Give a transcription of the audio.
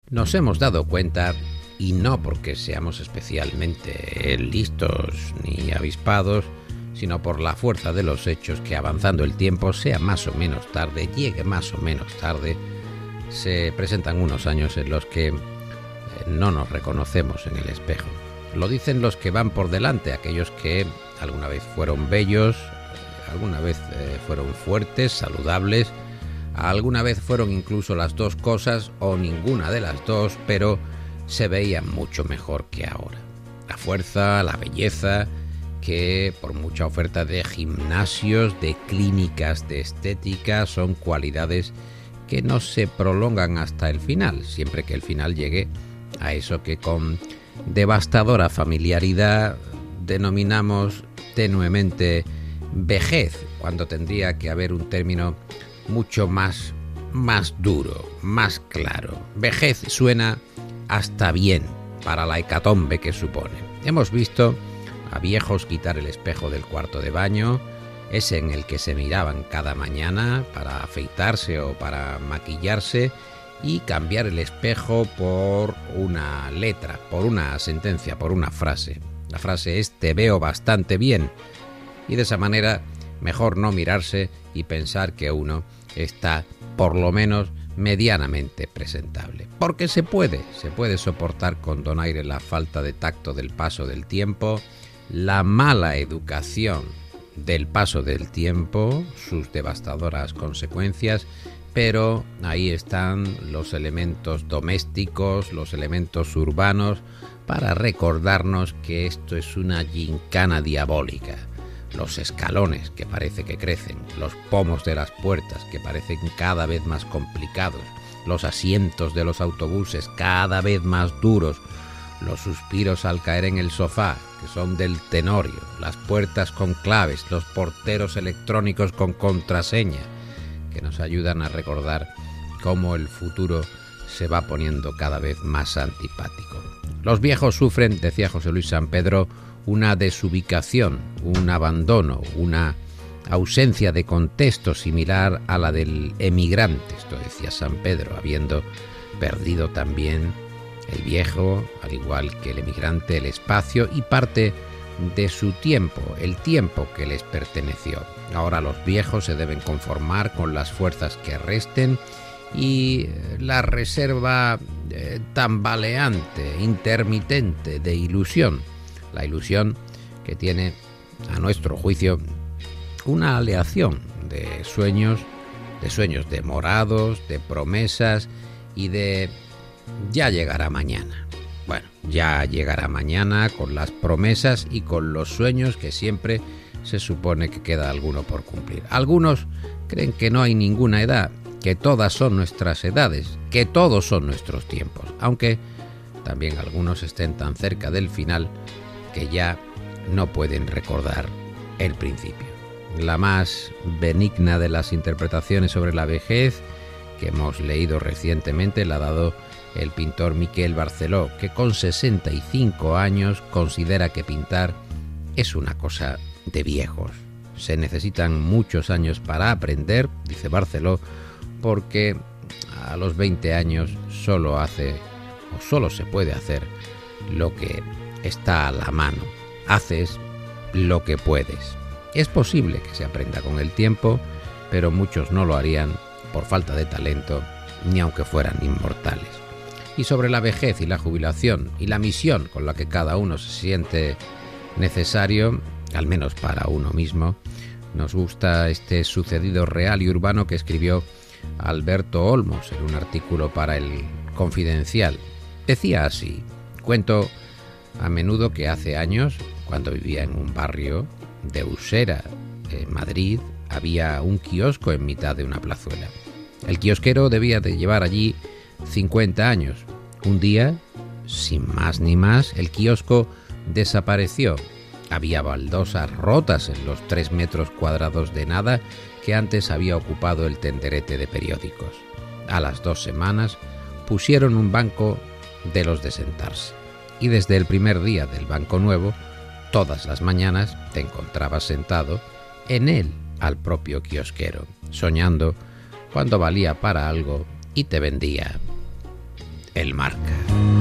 Nos hemos dado cuenta, y no porque seamos especialmente listos ni avispados, sino por la fuerza de los hechos, que avanzando el tiempo, sea más o menos tarde, llegue más o menos tarde, se presentan unos años en los que no nos reconocemos en el espejo. Lo dicen los que van por delante, aquellos que alguna vez fueron bellos, alguna vez fueron fuertes, saludables, alguna vez fueron incluso las dos cosas o ninguna de las dos, pero se veían mucho mejor que ahora. La fuerza, la belleza, que por mucha oferta de gimnasios, de clínicas de estética, son cualidades que no se prolongan hasta el final, siempre que el final llegue a eso que con devastadora familiaridad denominamos tenuemente vejez, cuando tendría que haber un término mucho más duro, más claro. Vejez suena hasta bien para la hecatombe que supone. Hemos visto a viejos quitar el espejo del cuarto de baño, ese en el que se miraban cada mañana para afeitarse o para maquillarse, y cambiar el espejo por una letra, por una sentencia, por una frase. La frase es: te veo bastante bien. Y de esa manera mejor no mirarse y pensar que uno está por lo menos medianamente presentable. Porque se puede soportar con donaire la falta de tacto del paso del tiempo, la mala educación del paso del tiempo, sus devastadoras consecuencias, pero ahí están los elementos domésticos, los elementos urbanos, para recordarnos que esto es una gincana diabólica. Los escalones que parece que crecen, los pomos de las puertas que parecen cada vez más complicados, los asientos de los autobuses cada vez más duros, los suspiros al caer en el sofá, que son del tenorio, las puertas con claves, los porteros electrónicos con contraseña, que nos ayudan a recordar cómo el futuro se va poniendo cada vez más antipático. Los viejos sufren, decía José Luis San Pedro, una desubicación, un abandono, una ausencia de contexto similar a la del emigrante. Esto decía San Pedro, habiendo perdido también el viejo, al igual que el emigrante, el espacio y parte de su tiempo, el tiempo que les perteneció. Ahora los viejos se deben conformar con las fuerzas que resten y la reserva tambaleante, intermitente de ilusión. La ilusión que tiene, a nuestro juicio, una aleación de sueños demorados, de promesas y de ya llegará mañana. Bueno, ya llegará mañana con las promesas y con los sueños que siempre se supone que queda alguno por cumplir. Algunos creen que no hay ninguna edad, que todas son nuestras edades, que todos son nuestros tiempos, aunque también algunos estén tan cerca del final que ya no pueden recordar el principio. La más benigna de las interpretaciones sobre la vejez que hemos leído recientemente la ha dado el pintor Miquel Barceló, que con 65 años considera que pintar es una cosa de viejos. Se necesitan muchos años para aprender, dice Barceló, porque a los 20 años solo se puede hacer lo que está a la mano. Haces lo que puedes. Es posible que se aprenda con el tiempo, pero muchos no lo harían por falta de talento, ni aunque fueran inmortales. Y sobre la vejez y la jubilación y la misión con la que cada uno se siente necesario, al menos para uno mismo, nos gusta este sucedido real y urbano que escribió Alberto Olmos en un artículo para el Confidencial. Decía así: cuento a menudo que hace años, cuando vivía en un barrio de Usera, en Madrid, había un kiosco en mitad de una plazuela. El kiosquero debía de llevar allí 50 años. Un día, sin más ni más, el kiosco desapareció. Había baldosas rotas en los 3 metros cuadrados de nada que antes había ocupado el tenderete de periódicos. A las 2 semanas pusieron un banco de los de sentarse. Y desde el primer día del banco nuevo, todas las mañanas te encontrabas sentado en él, al propio kiosquero, soñando cuando valía para algo y te vendía El Marca.